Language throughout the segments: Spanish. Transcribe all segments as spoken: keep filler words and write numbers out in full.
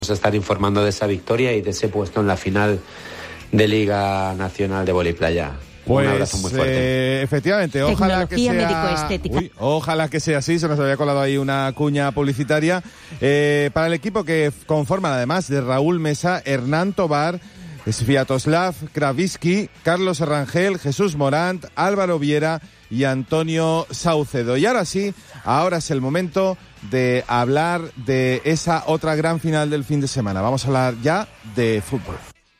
a estar informando de esa victoria y de ese puesto en la final de Liga Nacional de Vóley Playa. Pues, un abrazo muy fuerte. Eh, efectivamente, ojalá que sea... médico-estética. Uy, ojalá que sea así, se nos había colado ahí una cuña publicitaria. Eh, para el equipo que conforman, además de Raúl Mesa, Hernán Tobar, Sviatoslav Kravitsky, Carlos Rangel, Jesús Morant, Álvaro Viera y Antonio Saucedo. Y ahora sí, ahora es el momento de hablar de esa otra gran final del fin de semana. Vamos a hablar ya de fútbol.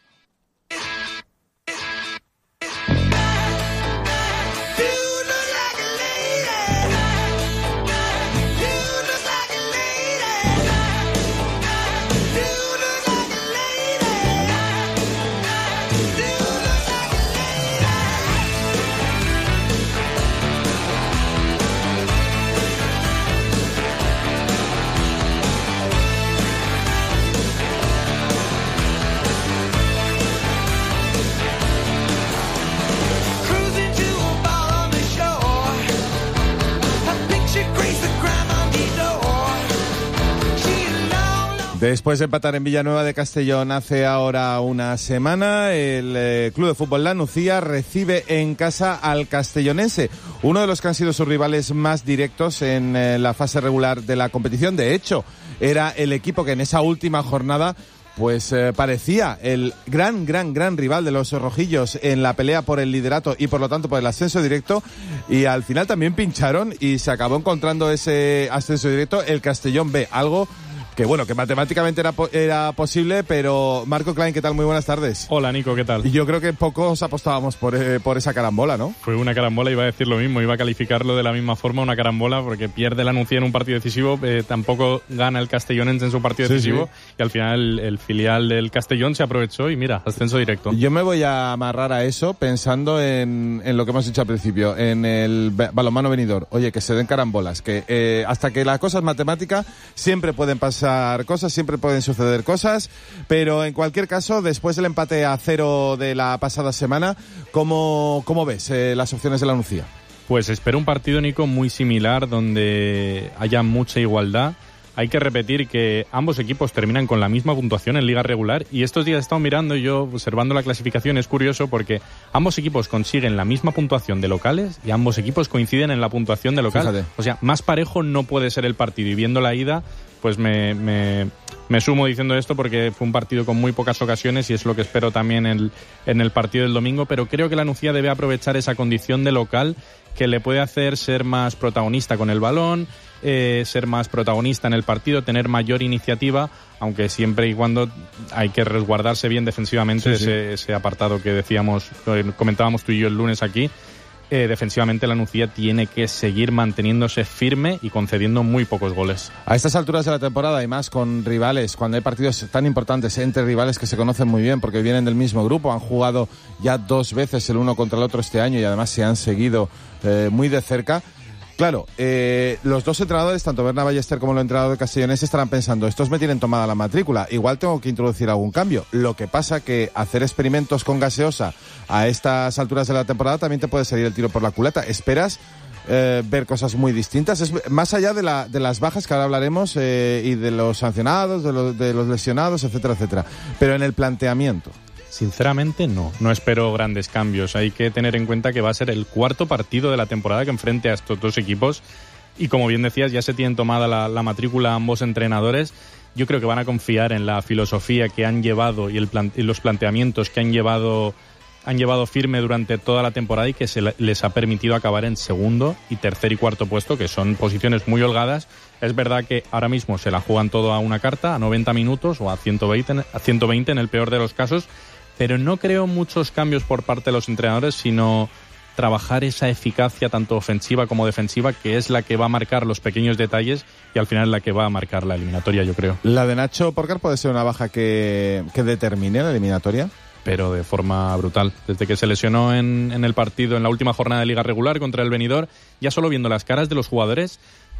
Después de empatar en Villanueva de Castellón hace ahora una semana, el eh, Club de Fútbol La Nucía recibe en casa al castellonense, uno de los que han sido sus rivales más directos en eh, la fase regular de la competición. De hecho, era el equipo que en esa última jornada pues eh, parecía el gran, gran, gran rival de los rojillos en la pelea por el liderato y por lo tanto por el ascenso directo, y al final también pincharon y se acabó encontrando ese ascenso directo el Castellón B, algo que bueno, que matemáticamente era, era posible, pero Marco Klein, ¿qué tal? Muy buenas tardes. Hola, Nico, ¿qué tal? Y yo creo que pocos apostábamos por, eh, por esa carambola, ¿no? Fue una carambola, iba a decir lo mismo, iba a calificarlo de la misma forma, una carambola, porque pierde la Nucía en un partido decisivo, eh, tampoco gana el Castellonense en su partido sí, decisivo, sí. Y al final el, el filial del Castellón se aprovechó y mira, ascenso directo. Yo me voy a amarrar a eso pensando en, en lo que hemos dicho al principio, en el balonmano venidor. Oye, que se den carambolas, que eh, hasta que la cosa es matemática, siempre pueden pasar cosas, siempre pueden suceder cosas, pero en cualquier caso, después del empate a cero de la pasada semana, ¿cómo, cómo ves eh, las opciones de la Nucía? Pues espero un partido, Nico, muy similar, donde haya mucha igualdad. Hay que repetir que ambos equipos terminan con la misma puntuación en liga regular, y estos días he estado mirando y yo observando la clasificación. Es curioso porque ambos equipos consiguen la misma puntuación de locales y ambos equipos coinciden en la puntuación de local. Fíjate. O sea, más parejo no puede ser el partido, y viendo la ida pues me, me, me sumo diciendo esto porque fue un partido con muy pocas ocasiones y es lo que espero también en, en el partido del domingo, pero creo que la Nucía debe aprovechar esa condición de local que le puede hacer ser más protagonista con el balón, eh, ser más protagonista en el partido, tener mayor iniciativa, aunque siempre y cuando hay que resguardarse bien defensivamente. Sí, ese, sí. ese apartado que decíamos, comentábamos tú y yo el lunes aquí. Eh, defensivamente la Nucía tiene que seguir manteniéndose firme y concediendo muy pocos goles. A estas alturas de la temporada y más con rivales, cuando hay partidos tan importantes entre rivales que se conocen muy bien porque vienen del mismo grupo, han jugado ya dos veces el uno contra el otro este año y además se han seguido eh, muy de cerca. Claro, eh, los dos entrenadores, tanto Berna Ballester como el entrenador de Castellonense, estarán pensando, estos me tienen tomada la matrícula, igual tengo que introducir algún cambio. Lo que pasa que hacer experimentos con gaseosa a estas alturas de la temporada también te puede salir el tiro por la culata. ¿Esperas eh, ver cosas muy distintas? Es, más allá de, la, de las bajas, que ahora hablaremos, eh, y de los sancionados, de, lo, de los lesionados, etcétera, etcétera. Pero en el planteamiento. Sinceramente no, no espero grandes cambios. Hay que tener en cuenta que va a ser el cuarto partido de la temporada que enfrente a estos dos equipos y, como bien decías, ya se tienen tomada la, la matrícula ambos entrenadores. Yo creo que van a confiar en la filosofía que han llevado y, el plan, y los planteamientos que han llevado, han llevado firme durante toda la temporada y que se les ha permitido acabar en segundo y tercer y cuarto puesto, que son posiciones muy holgadas. Es verdad que ahora mismo se la juegan todo a una carta, a noventa minutos o a ciento veinte, a ciento veinte en el peor de los casos, pero no creo muchos cambios por parte de los entrenadores, sino trabajar esa eficacia tanto ofensiva como defensiva, que es la que va a marcar los pequeños detalles y al final es la que va a marcar la eliminatoria, yo creo. ¿La de Nacho Porcar puede ser una baja que, que determine la eliminatoria? Pero de forma brutal. Desde que se lesionó en, en el partido, en la última jornada de liga regular contra el Benidorm, ya solo viendo las caras de los jugadores,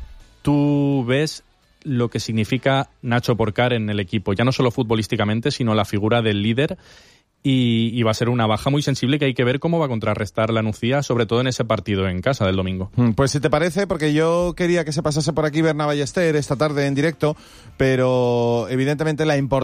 tú ves lo que significa Nacho Porcar en el equipo, ya no solo futbolísticamente, sino la figura del líder. Y, y va a ser una baja muy sensible que hay que ver cómo va a contrarrestar la Nucía, sobre todo en ese partido en casa del domingo. Pues si te parece, porque yo quería que se pasase por aquí Berna Ballester esta tarde en directo, pero evidentemente la importancia